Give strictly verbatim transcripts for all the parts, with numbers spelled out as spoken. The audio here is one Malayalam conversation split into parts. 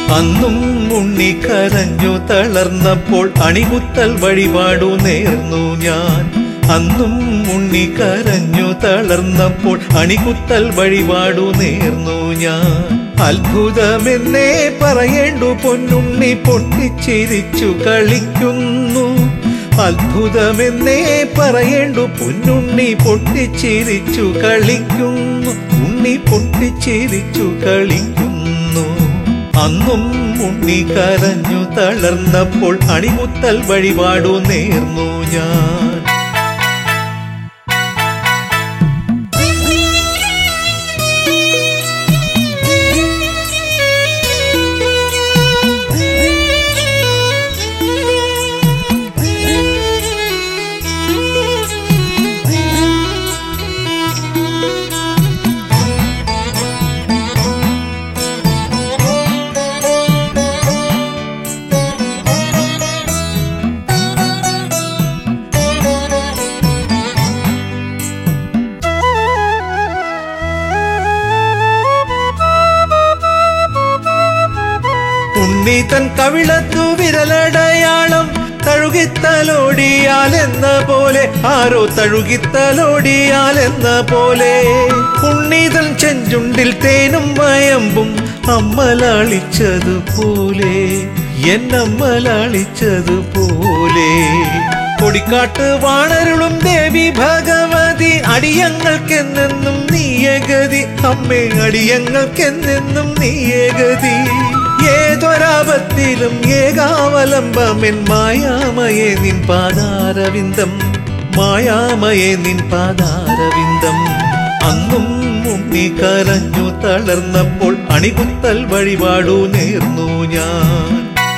അന്നും ഉണ്ണി കരഞ്ഞു തളർന്നപ്പോൾ അണികുത്തൽ വഴിപാടു നേർന്നു ഞാൻ. അന്നും ഉണ്ണി കരഞ്ഞു തളർന്നപ്പോൾ അണികുത്തൽ വഴിപാടു നേർന്നു ഞാൻ. അത്ഭുതമെന്നേ പറയേണ്ടു പൊന്നുണ്ണി പൊട്ടിച്ചിരിച്ചു കളിക്കുന്നു. അത്ഭുതമെന്നേ പറയേണ്ടു പൊന്നുണ്ണി പൊട്ടിച്ചിരിച്ചു കളിക്കുന്നു. ഉണ്ണി പൊട്ടിച്ചിരിച്ചു കളിക്കുന്നു. അന്നും ഉണ്ണി കരഞ്ഞു തളർന്നപ്പോൾ അണികുത്തൽ വഴിപാടു നേർന്നു ഞാൻ. ഉണ്ണി തൻ കവിളത്തു വിരലടയാളം തഴുകിത്തലോടിയാലെന്ന പോലെ, ആരോ തഴുകിത്തലോടിയാലെന്ന പോലെ. ഉണ്ണി തൻ ചെഞ്ചുണ്ടിൽ തേനും വയമ്പും അമ്മലാളിച്ചതുപോലെ, എന്നമ്മലാളിച്ചതുപോലെ. കൊടിക്കാട്ട് വാണരുളും ദേവി ഭഗവതി, അടിയങ്ങൾക്കെന്നെന്നും നീയഗതി. അമ്മേ അടിയങ്ങൾക്കെന്നെന്നും നീയഗതി. ഏതൊരാപത്തിലും ഏകാവലംബമെൻ മായാമയേ നിൻ പാദാരവിന്ദം, മായാമയേ നിൻ പാദാരവിന്ദം. അന്നും ഉണ്ണി കരഞ്ഞു തളർന്നപ്പോൾ അണികുത്തൽ വഴിപാടു നേർന്നു ഞാൻ.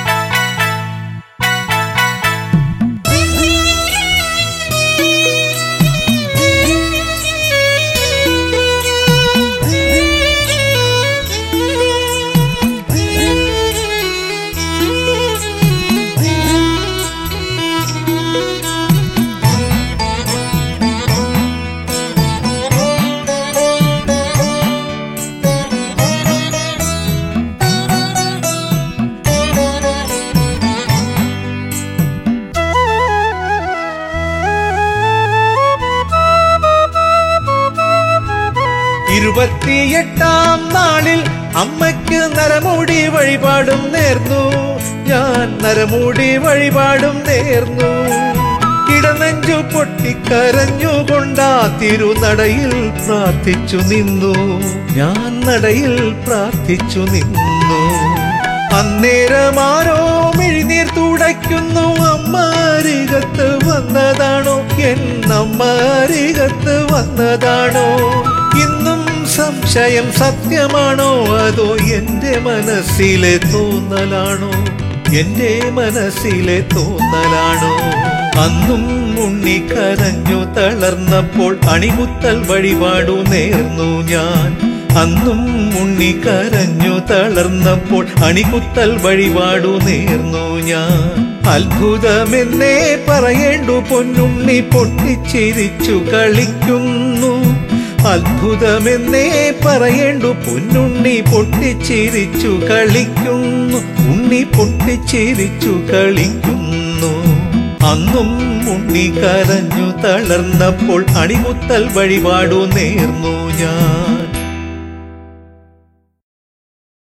ഇരുപത്തിയെട്ടാം നാളിൽ അമ്മയ്ക്ക് നരമുടി വഴിപാടും നേർന്നു ഞാൻ. നരമുടി വഴിപാടും നേർന്നു. ഇടനെഞ്ചു പൊട്ടിക്കരഞ്ഞുകൊണ്ടാ തിരുനടയിൽ പ്രാർത്ഥിച്ചു നിന്നു ഞാൻ. നടയിൽ പ്രാർത്ഥിച്ചു നിന്നു. അന്നേരമാരോ മിഴിനീർ തുടയ്ക്കുന്നു. അമ്മ അരികത്ത് വന്നതാണോ, എന്നമ്മ അരികത്ത് വന്നതാണോ? ഇന്നും സംശയം സത്യമാണോ, അതോ എന്റെ മനസ്സിലെ തോന്നലാണോ, എന്റെ മനസ്സിലെ തോന്നലാണോ? അന്നും ഉണ്ണി കരഞ്ഞു തളർന്നപ്പോൾ അണികുത്തൽ വഴിപാടു നേർന്നു ഞാൻ. അന്നും ഉണ്ണി കരഞ്ഞു തളർന്നപ്പോൾ അണികുത്തൽ വഴിപാടു നേർന്നു ഞാൻ. അത്ഭുതമെന്നേ പറയേണ്ടു പൊന്നുണ്ണി പൊട്ടിച്ചിരിച്ചു കളിക്കുന്നു. അത്ഭുതമെന്നേ പറയേണ്ടു പൊന്നുണ്ണി പൊട്ടിച്ചിരിച്ചു കളിക്കുന്നു. ഉണ്ണി പൊട്ടിച്ചിരിച്ചു കളിക്കുന്നു. അന്നും ഉണ്ണി കരഞ്ഞു തളർന്നപ്പോൾ അണികുത്തൽ വഴിപാടു നേർന്നു ഞാൻ.